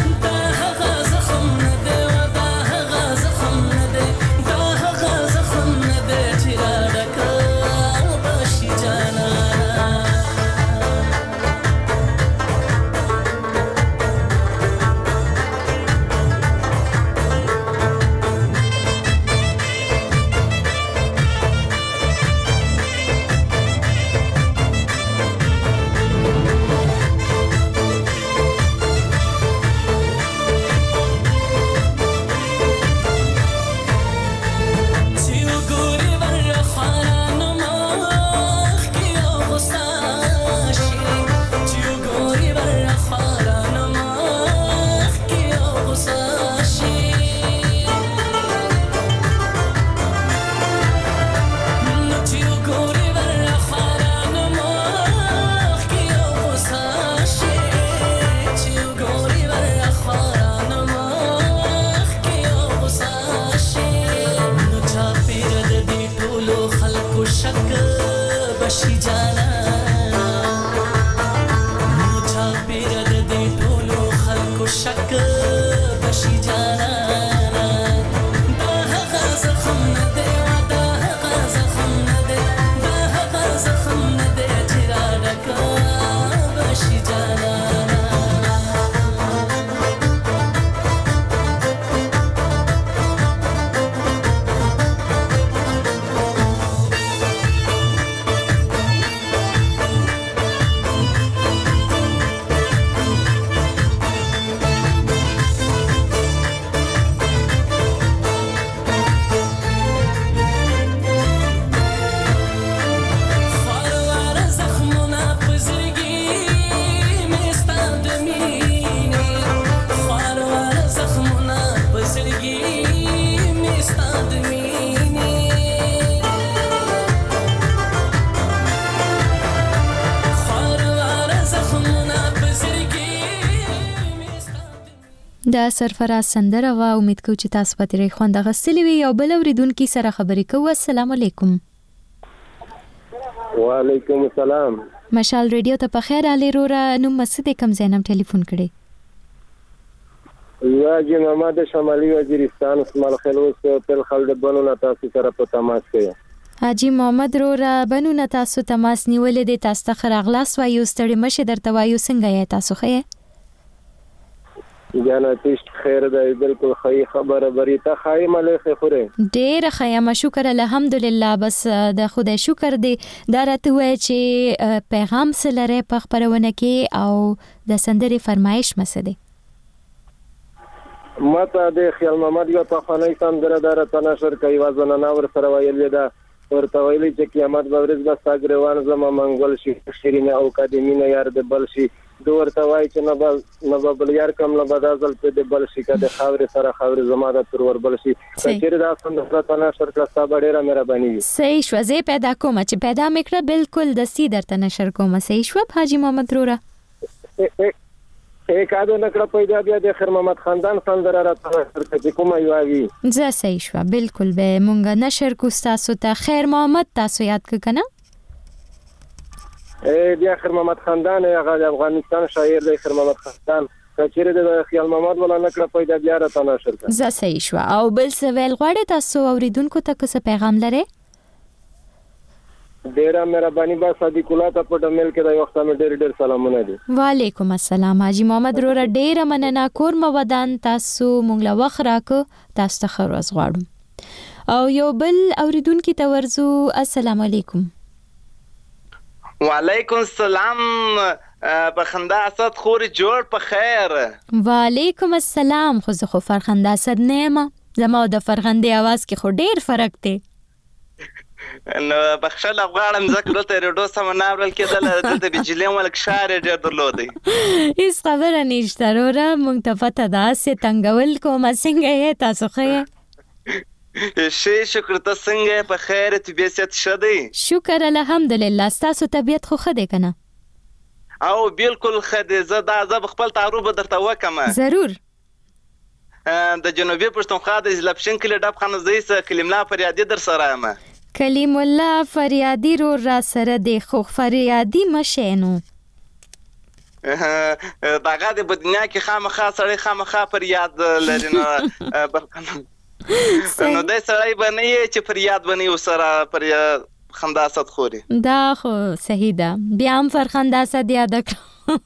دا سرفراز سندره وا، امید کوم چې تاسو په تیرې خوند غسلې وي. او بل اوریدونکو سره خبرې کوو. السلام علیکم. وعلیکم السلام. مشال ریډیو ته په خیر علي رورا، نو مسجد کم زینب ټلیفون کړي. واجی محمد شمالي وزیرستان اسماعیل خلوص په خلد بنو تاسو سره په تماس کې. حاجی محمد رورا بنو تاسو تماس نیولې د تاسو ته خراغلاس وایو، ستړي مشه درته وایو، څنګه یې تاسو خې؟ جانا تشت خیر ده، بالکل خی خبره بریته خای ملخه خوره ډیر خیم شکر الحمدلله. بس د خدای شکر دی دا راته وای چې پیغام سره په خبرونه کې او د سندري فرمایش مسده ماته د خیال محمد یو په خانه سندره دره تنشر کوي وزن ناور سره ویلې ده ورته ویلې چې قیامت به ورځ به ساګریوان زما منګول شي شیرینه او قدیمینه یار د بل شي دو ورته وای چې نه بل یار کم نه بدازل په د بل شي کده خاور سره خاور زما د تر ور بل شي چې دا څنګه تنشر کړه ستا ډیره مهرباني وي. صحیح شو، زه پیدا کوم چې پیدا میکړه بالکل د سی درته نشر کوم. صحیح شو حاجی محمد رورا. एक आदो नकड़ा पैदा बया د خیر محمد خاندان سندره را تر کومه یووي زه صحیح شو بالکل به مونږه نشر کو تاسو ته. خیر محمد تاسو یاد ک کنه بیا خیر محمد خاندان هغه افغانستان شاعر دی خیر محمد خاندان کچېره د خیال محمد ولا نکړه پیدا بیا را تناشر کړه. زه صحیح شو. او بل څه ویل غواړي تاسو اوریدونکو ته څه پیغام لري؟ ډیره مهرباني با صدیق الله ته په ډمیل کې د وخت مې ډېر سلامونه دي. وعلیکم السلام حاجی محمد رورا ډیره مننه کور مودان تاسو مونږ له وخت راکو تاسو ته خیر ورځ غواړم. او یو بل اوریدونکو ته ورزو. السلام علیکم. وعلیکم السلام په خندا اسد خوري جوړ په خیر. وعلیکم السلام. خو زه خو فرخنده اسد نه یم. زما د فرخندې आवाज کې خو ډیر فرق دی. نو بخښل غواړم ځکه دلته ریډیو سم نه اورل کېدل، دلته بجلی ملک شار ډیر درلودی. هیڅ خبره نشته وروره، موږ ته پته ده چې تنګول کومه. څنګه یې تاسو ښه یې؟ ښه شکر، ته څنګه یې؟ په خیر، طبیعت ښه دی؟ شکر الحمدلله. ستاسو طبیعت خو ښه دی که نه؟ او بالکل ښه دی. زه خپل تعارف به درته وکړم. ضرور. د جنوبي پښتونخوا د ضلع کلي ډب خانه زوی څه کلیم الله فریادي در سره یم. کلیم الله فریادي را سره دی، خو فریادي مشه نو دغه د دنیا کې خامخا سړی خامخا فریاد لري. نو دای سړی به نه یې چې فریاد به نه یې ورسره فریاد خندا اسد خوري. دا خو صحیح ده. بیا هم فرخنده اسد یاد کړو.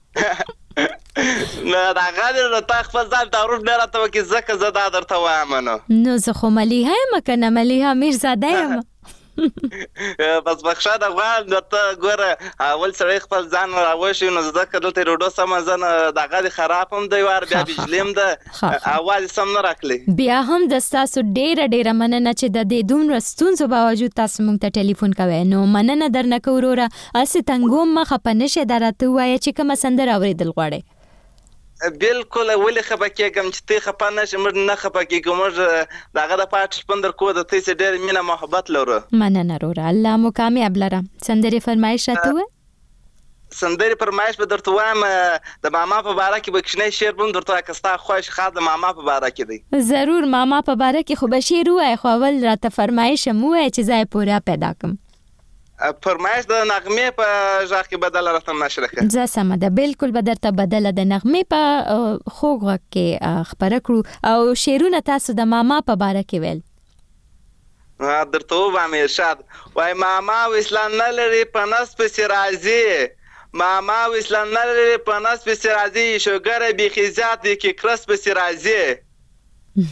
نه دغه د تا خپل ځان تعارف نه راته وکړي ځکه زه دا درته وایم. نو زه خو ملیحه یم که نه؟ ملیحه میرزاده یم. بس بخښه د غواړم د ته ګوره اول سړی خپل ځان راوشي نو ځکه دلته ریډیو سمه زه دغه د خراب هم دی وار بیا بجلي هم ده اواز سم نه راکلی. بیا هم د ستاسو ډیره مننه چې د دې دومره ستونزو باوجود تاسو موږ ته ټلیفون کوئ. نو مننه درنه کوو وروره. هسې تنګوم مه خفه نشئ، دا راته ووایه چې کومه سندره اورېدل غواړئ. بالکل ولې خفه کېږم چې ته خفه نشې، موږ نه خفه کېږو. موږ دغه د پاټ شپون در کوو، د تاسې ډېر مینه محبت لرو. مننه وروره، الله مو کامیاب لره. سندرې فرمایش راته ووایه. سندرې فرمایش به درته وایم. د ماما په باره کې به کوچنی شعر به هم درته وایه که ستا خوښ خاص د ماما په باره کې دی. ضرور. ماما په باره کې خو به شعر ووایه، خو اول راته فرمایش هم ووایه چې زه یې پوره پیدا کړم. فرمایش د نغمې په غږ کې بدله راته نشره کړه. زه سمه ده، بالکل به درته بدله د نغمې په خوږ غږ کې خپره کړو. او شعرونه تاسو د ماما په باره کې ویل. درته ووایم ارشاد وایي ماما وسلام نه لري په نس پسې راځي، ماما وسلام نه لري په نس پسې راځي، شوګره بیخي زیات دی کې کرس پسې راځي.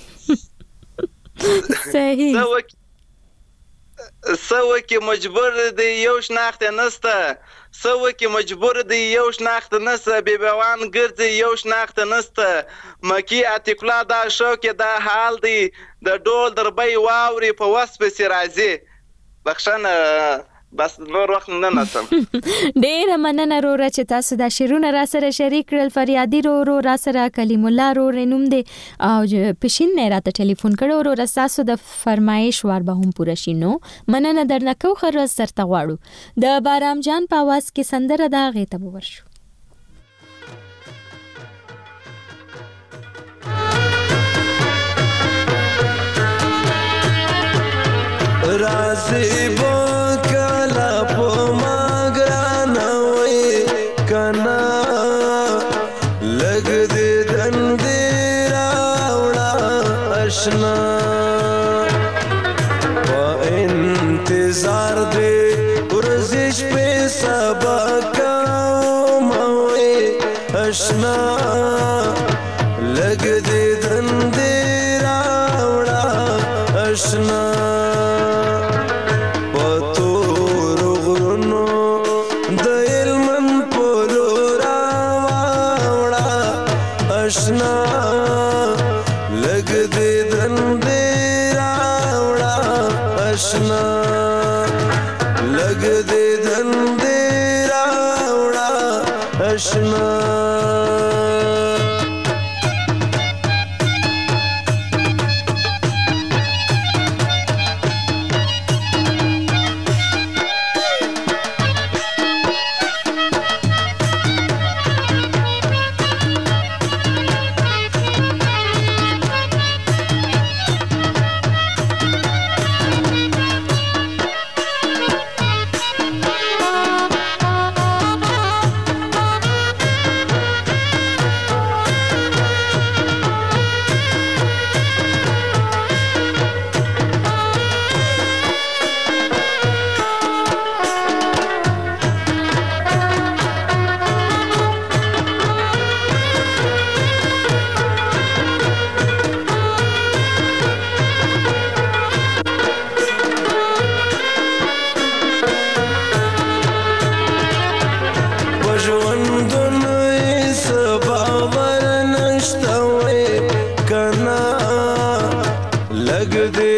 صحیح. سوه کې مجبور دی یو شناخت نسته، سوه کې مجبور دی یو شناخت نسته، بیبوان ګرځي یو شناخت نسته، مکی اتکلا دا شوک دا حال دی، د ډول دربی واوري په وس پسې راځي. بخښنه بس نور وخت نه نسم. ډیره مننه وروره چې تاسو دا شعرونه را سره شریک کړل. فریادي ورو را سره کلیم الله ورو نوم دی او پښین نه راته ټلیفون کړو. وروره تاسو د فرمایش وار به هم پوره شي. نو مننه درنه کو خر سرته غواړو. د بارام جان په आवाज کې سندره دا غې ته ورشو. رازی بکلا پو ماگرانا وی کنا لگ دی دندی راوڑا اشنا با انتظار دی ورزش پی سبکا موی اشنا لگ دی دندی راوڑا اشنا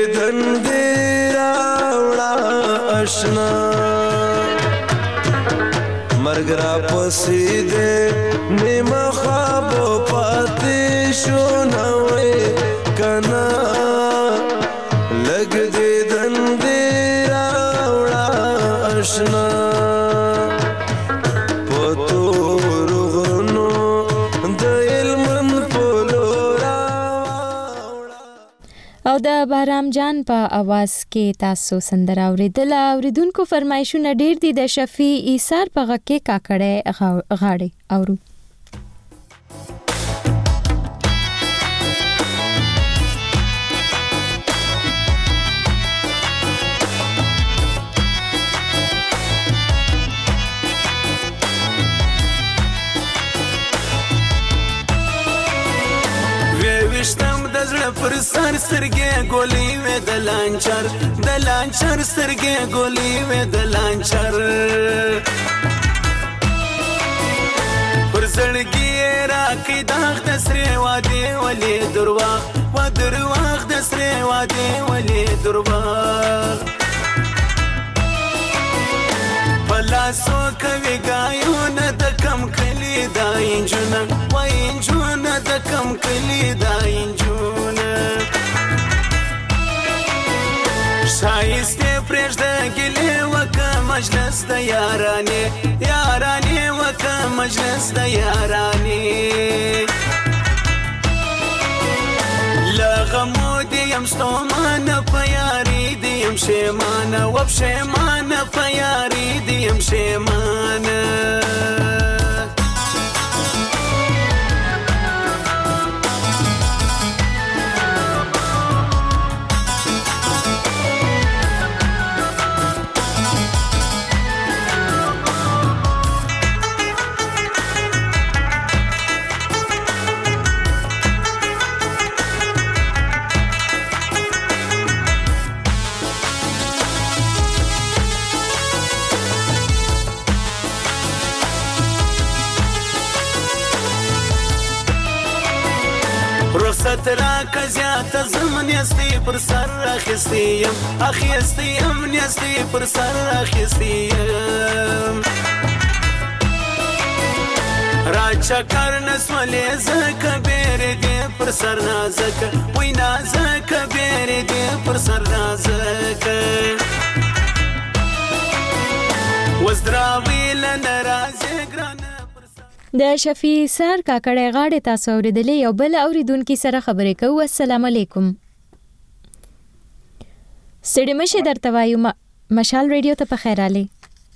دندې راوړه اشنا مرګ را پسې دې نیمه خواب پاتې شو نه وې کنه لږ دې دندې راوړه اشنا او د بهرام جان په आवाज کې تاسو سندره اوریدل. اوریدونکو فرمایشونه ډیر دي. د شفیع ایثار په غږ کې کاکړې غاړې اورو. پر سر سترګې ګولې وې د لانچر سترګې ګولې وې د لانچر پر زړګي راکې داغ د سرې وادي ولې درواغ د سرې وادي ولې درواغ پلاسو کوي ګایونه د کم کلی دا انجونه وای انجونه د کم کلی دا انجونه شایسته پرېږده ګلې وکه مجلس د یارانې وکه مجلس د یارانې لغمو دیم ستومانه په یاري دیم شیمانه وبشیمانه په یاري دیم شیمانه رخصت راکه زیاته زمن یستی پر سر اخیستیم نیستی پر سر اخیستیم را چکر نسولی زکه بیری دی پر سر نازکه وی نازکه بیری دی پر سر نازکه وزدراوی لنرازی گرانه. د شفیع ایثار کاکړې غاړې تاسو اوریدلې. یو بل اوریدونکو سره خبرې کوو. السلام علیکم. ستړي مشه درته وایو مشال ریډیو ته په خیر علي.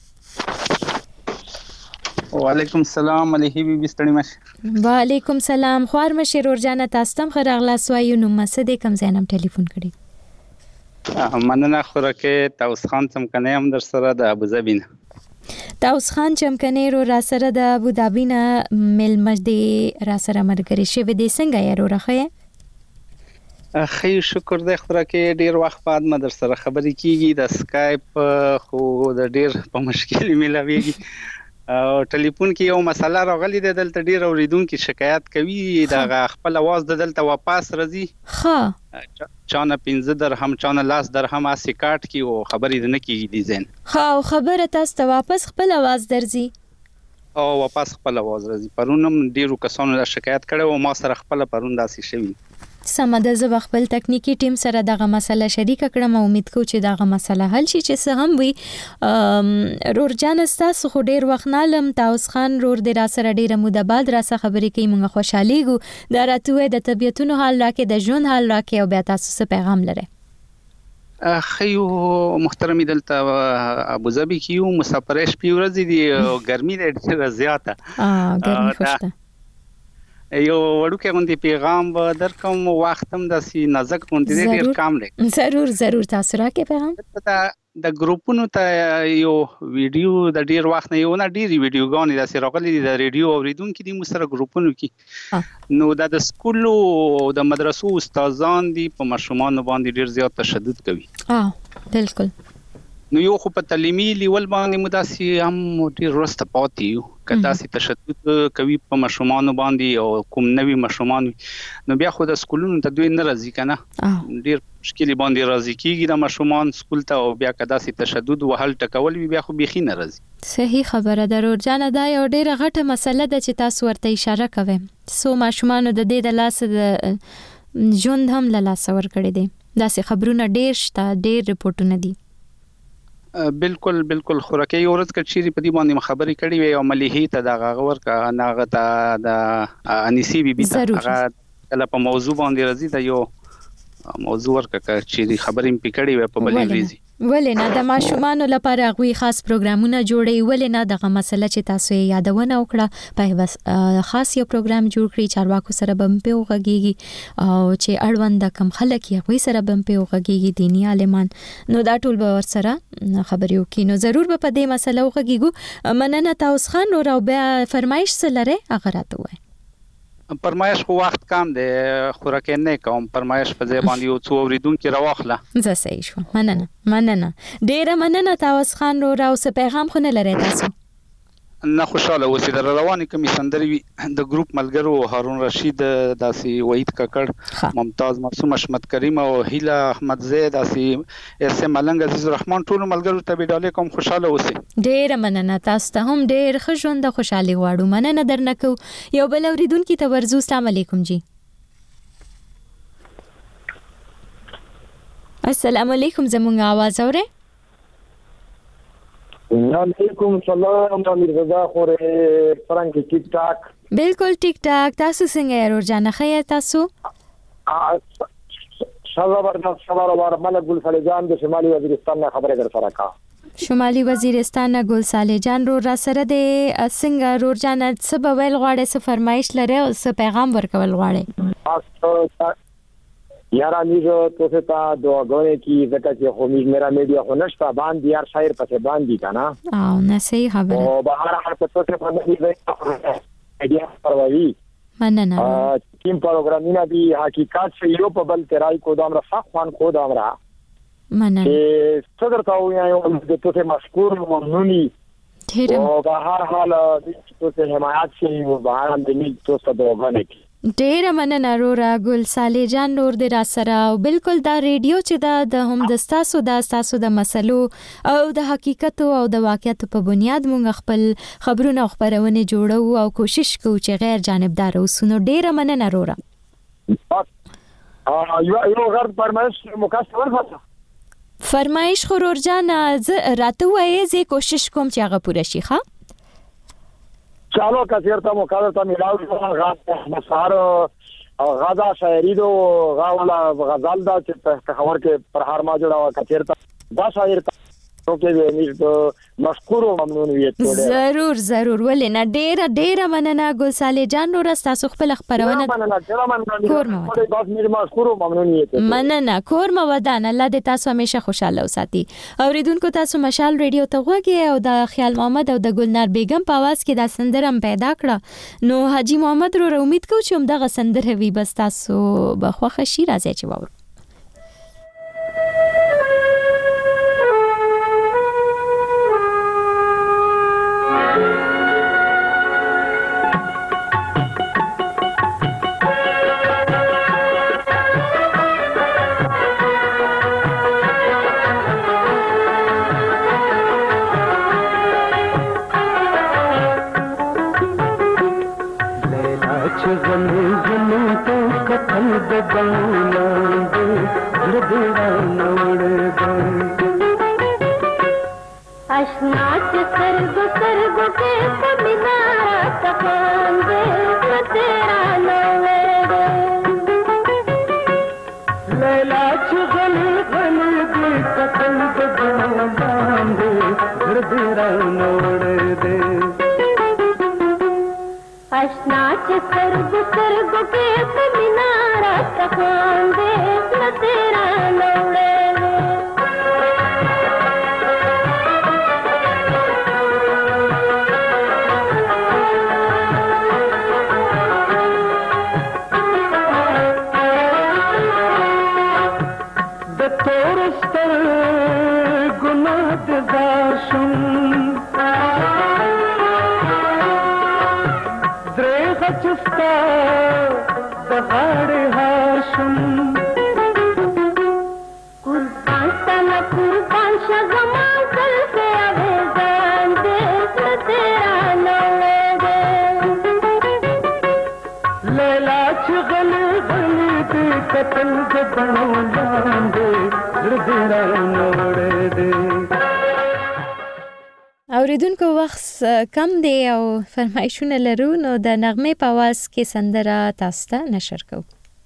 وعلیکم السلام علیه بیبي ستړي مشه. وعلیکم السلام. خوار مشه رورجانه تاسو تم خراغلا سوایو نو مسه د کم زینم ټلیفون کړي. مننه خورکه تاوس خان څمکنه هم در سره د ابوظبي نه. تاوس خان چمکنه رو را سره د ابوظبي نه ملمج دی را سره مرګري شوی دی. څنګه یې رو راخه؟ خیر شکر دی خورکه ډیر وخت بعد ما در سره خبرې کیږي. د سکایپ خو د ډیر په مشکل ملاويږي. ټلیفون کې یو مسله راغلی د دلته ډیر اوریدونکو شکایت کوي دا خپل आवाज د دلته واپس راځي. ها چانه 15 درهم چانه 10 درهم اسی کارت کی او خبرې نه کیږي دي زين. ها خبره تاسو ته واپس خپل आवाज درځي او واپس خپل आवाज راځي. پرونم ډیرو کسانو دا شکایت کړي او ما سره خپل پرون داسې شوی. سم د زو خپل تکنیکی ټیم سره دغه مسله شریک کړم. امید کوم چې دغه مسله حل شي چې څه هم وي. رورجان تاسو خو ډیر وخت نالم. تاوس خان رور د را سره ډیره موده بعد را سره خبرې کوي. موږ خوشاليګو دا راتوې د طبيعتونو حال راکې د ژوند حال راکې او بیا تاسو څه پیغام لري. خیو محترمي دلته ابوظبي کیو مسافرش پیورځي دی ګرمي ډیره زیاته. ګرمي خوشته. یو وړوکی غونډې پیغام درکوم وختم د سی نازک غونډې ډیر کم دی. ضرور تاسو راکې پیغام د ګروپونو ته یو ویډیو د ډیر وخت نه یو نه ډیری ویډیوګانې د سرغلي د ریډیو اوریدونکو د مسره ګروپونو کې نو د سکولو د مدرسو استادان دي په مشرومان باندې ډیر زیات تشدد کوي. بالکل نو یو خو په تعلیمي لیول باندې مداسي هم ډیر ورسته پاتې یو کدا سي تشدد کوي په مشرومان باندې او کوم نوي مشرومان نو بیا خو د سکولونو ته دوی نه راځي کنه ډیر مشکل باندې راځي کیږي د مشرومان سکول ته او بیا کدا سي تشدد وهل ټکول بیا خو بيخي نه راځي صحیح خبره ده ورجانه دا یو ډیره غټه مسله ده چې تاسو ورته اشاره کوئ سو ماشومان د دې د لاس د ژوند هم له لاس ور کړی دي داسې خبرونه ډیر شته ډیر رپورټونه دي بالکل خوراکي ورځ کچيري په دې باندې خبرې کړې وي او مليحي ته د غور کا ناغه ته د انيسي بي ته هغه کله په موضوع باندې راځي دا یو موضوع ورکه چې خبرې پکړې وي په بلې ورځي ولې نه د ماشومان لپاره غوي خاص پروګرامونه جوړي ولې نه دغه مسله چې تاسو یادونه وکړه په خاص یو پروګرام جوړ کړی چارواکو سره بم په وغږیږي او چې اړوند کم خلک یې غوي سره بم په وغږیږي دینی عالمان نو دا ټول به ور سره خبرې وکړي نو ضرور به په دې مسله وغږیږو مننه تاسو خان نو راو بیا فرمایش سره هغه راته وای فرمایش خو وخت کم دی خوراکه نه کوم فرمایش په ځای باندې یو څو اوریدونکو راوخله زه صحیح شو مننه ډیره مننه تاسو خان رو راو څه پیغام خو نه لري تاسو نه خوشاله اوسې در رواني کمی سندري د ګروپ ملګرو هارون رشید داسي وحید ککړ ممتاز معصوم حشمت کریم او هیله احمد زید داسي اس ملنګ عزیز الرحمن ټول ملګرو ته بيډاله کوم خوشاله اوسې ډیر مننه تاسو ته هم ډیر خوشوند خوشالي غواړو مننه درنکو یو بل اوریدونکو ته ورزو السلام علیکم جی السلام علیکم زمونږ आवाज اورئ وعلیکم السلام امیر رضا خوره څنګه ټیک ټاک بالکل ټیک ټاک تاسو څنګه یې ورجانه خیر تاسو زبردست خبر اور ملک ګل صالح جان د شمالي وزیرستان نه خبره در سره کا شمالي وزیرستان نه ګل صالح جان رو را سره د څنګه ورجانه څه ویل غواړي څه فرمایش لري او څه پیغام ورکول غواړي یار امیزو تو سے تا دعاګانې کی زکه چې خو میرا میډیا خو نشته باندې یار شاعر پسې باندې کنا او نه صحیح خبره او بهر هر څه څه باندې میډیا پروايي مننه تیم پروګرامونه دي حقیقت سے یو په بل ترای کو دامره صحوان کو دامره مننه صدر تاو یو د تو سے مشکور ممنونی او بهر حال تو سے حمایت شي او بهر هم دې تو څه دعاګانې کی ډیر مننه رورا ګل صالح جان نور د را سره او بالکل دا ریډیو چې دا هم د تاسو د مسلو او د حقیقت او د واقعیت په بنیاد مونږ خپل خبرونه خبرونه جوړو او کوشش کوو چې غیر جانبدار اوسو نو ډیر مننه رورا یو غرض فرمایش مکاسب ورته فرمایش خورور جان راته وایي زه کوشش کوم چې هغه پوره شي ښه چالو کثیرتا مقابلتا ملاو مسار غزا شاعری دو غاولا غزال دا چې خبر کې پر هر ما جوړا کثیرتا دا شاعر تو کې دې مشکور او ممنون وي ضرور ولې نه ډیر مننه ګل صالح جان نور تاسو خپل خبرونه مننه کور مو ودان الله دې تاسو همیشه خوشاله وساتي اوریدونکو تاسو مشال ریډیو ته غوږی او د خیال محمد او د ګلنار بیگم په आवाज کې دا سندرم پیدا کړه نو حاجی محمد رو امید کوم چې هم دغه سندره وي بس تاسو بخوخه شي راځي چې وور تو ورستر ګناه دې داشم درې غچستا د غاړې هاشم قربان تنه قربان شګما کل سے اوزان دې تیرا نوې دې لیلا چغل غلی دې قتل دې بنو لاندې زړه نوړې دې. اوریدونکو وخت کم دی او فرمایشونه لرو نو د نغمه په आवाज کې سندره تاسو ته نشر کوو.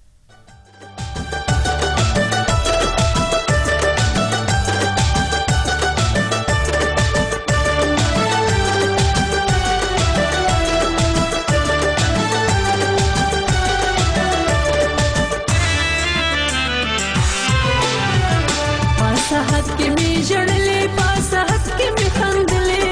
پاسحت کې می جړلې پاسحت کې می خندلې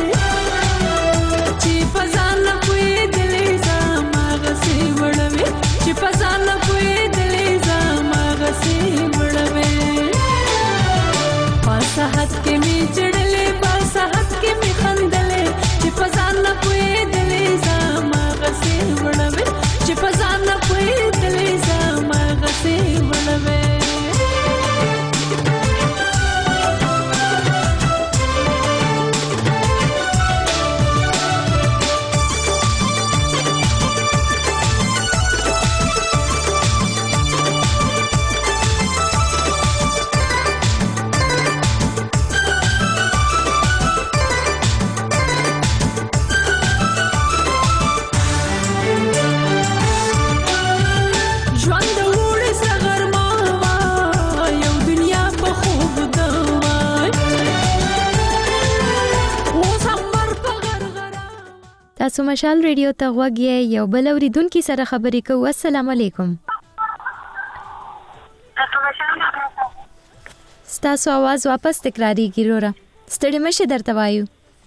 چې پزان کوې دلې زما غسي وړوي چې پزان کوې دلې زما غسي وړوي پاسحت کې می جړلې پاسحت کې می خندلې چې پزان کوې دلې زما غسي وړوي چې پزان کوې دلې زما غسي وړوي. تاسو مشال ریډیو ته غوږی یو بل اوریدونکو سره خبرې کوو. السلام علیکم. ستاسو आवाज واپس تکراری کیږي. ستړي مشه درته وایو.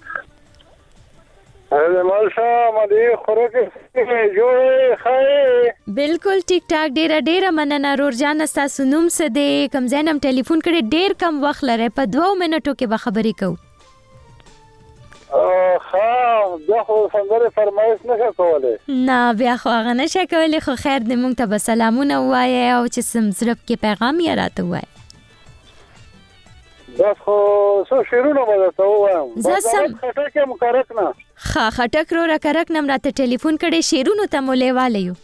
بالکل ټیک ټاک ډیره مننه رورجان. تاسو نوم څه دی؟ کوم ځای نم ټلیفون کړي؟ ډیر کم وخت لري، په 2 منټو کې به خبرې کوو. بیا خو سندره فرمایش نشه کولای. نه بیا خو هغه نشه کولای. خو خیر دې مونږ ته به سلامونه وایي او چې سم زړه کې پیغام یې راته وایي. بس خو څو شعرونه به درته ووایم. خټک یم کرک نه. ښه خټک روره کرک نه راته ټلیفون کړی، شعرونو ته مو لیواله یو.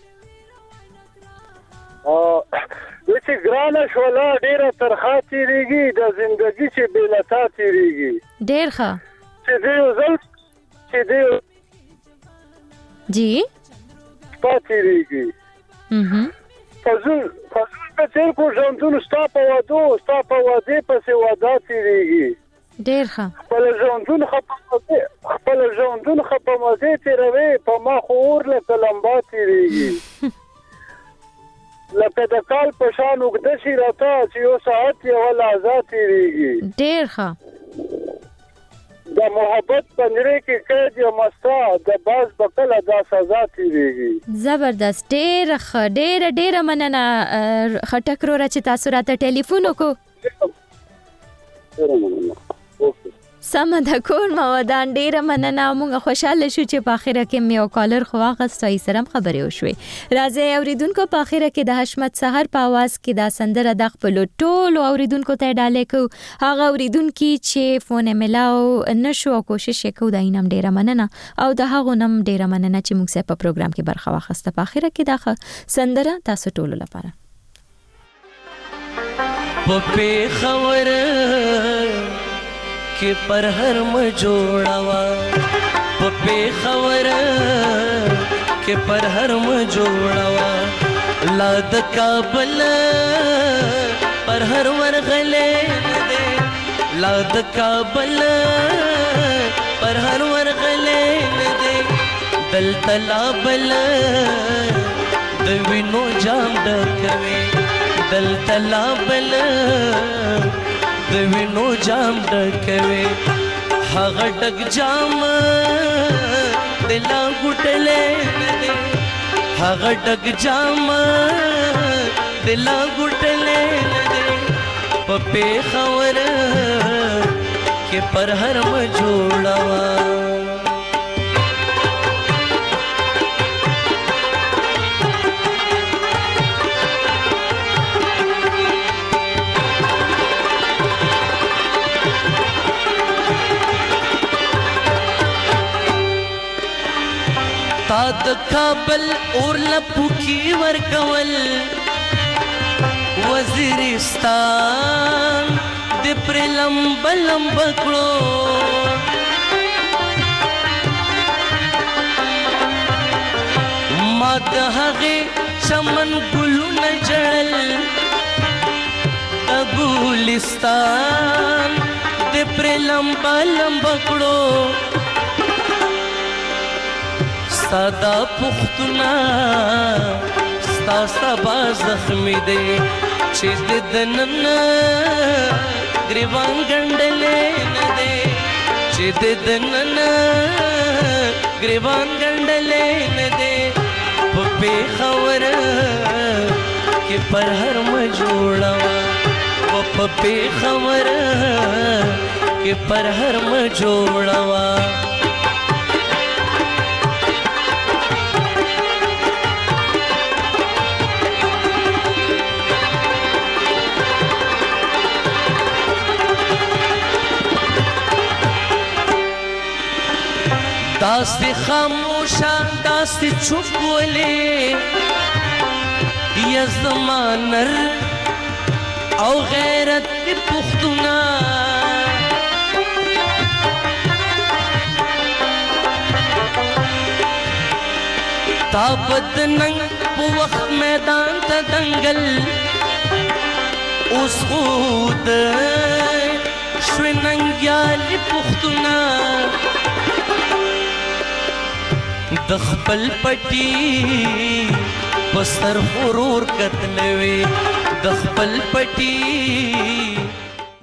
چې ګرانه شوله ډېره ترخه تېرېږي، د زندګي چې بېلتا تېرېږي. ډېر ښه. چې دې یو ځل جی پاتېږي فضول په تېر کو ژوندون ستا په وادو ستا په وادې پسې واده تېرېږي. ډېر ښه. خپل ژوندون ښه په مزې تېروې، په ما خو اور لکه لمبا تېرېږي. لکه د کال په شان اوږده شي راته چې یو ساعت یوه لحظه تېرېږي. ډېر ښه. د محبت پنجره کې قید یا مستا د باز بکله دا سزا تیریږي. زبردست. ډېره مننه خټک روره چې تاسو راته ټلیفون وکړو. سمه ده کور مودان. ډېره مننه. موږ خوشاله شو چې په اخره کې مې یو کالر خو واغسته، یې سره خبرې وشوې. راځئ اوریدونکو په اخره کې د حشمت سحر په आवाज کې دا سندره د خپلو ټولو اوریدونکو ته ډالۍ کوو. هغه اوریدونکي چې فون یې ملاو نشو او کوشش یې کوو، د اینم ډېره مننه او د هغو نم ډېره مننه چې موږ سره په پروګرام کې برخه واخیسته. په اخره کې دا سندره تاسو ټولو لپاره. په خبر के पर हर मजोड़ावा पप्पे खबर के पर हर मजोड़ावा लाद काबल पर हर वर गले दे लाद काबल पर हर वर गले दे दल तलाबल दविनो जाम डकवे दल तलाबल दविनो जाम डकवे हागा डक जाम दिला गुटले दे हागा डक जाम दिला गुटले दे पेखावर के पर हर मजोड़वा ताद काबल और लपू की वरकवल वजीरिस्तान दिपर लंब लंब कड़ो माद हगे चमन गुलू न जड़ल गुलिस्तान दिपर लंब लंब कड़ो सादा पुख्तना स्ता सबा जख्मी दे चिद दनन ग्रीवान गंडले न दे चिद दनन ग्रीवान गंडले न दे पे खबर के पर हर मजोड़वा वो पे खबर के पर हर मजोड़वा दास्ती खामोशा दास्ती चुप बोले या ज़मानर औ गैरत की पुख्तुना ताबद नंग वो वक्त मैदान था दंगल उस खुद श्विनंग याली पुख्तुना दखपल पटी बस्तर हुरूर कतलवे दखपल पटी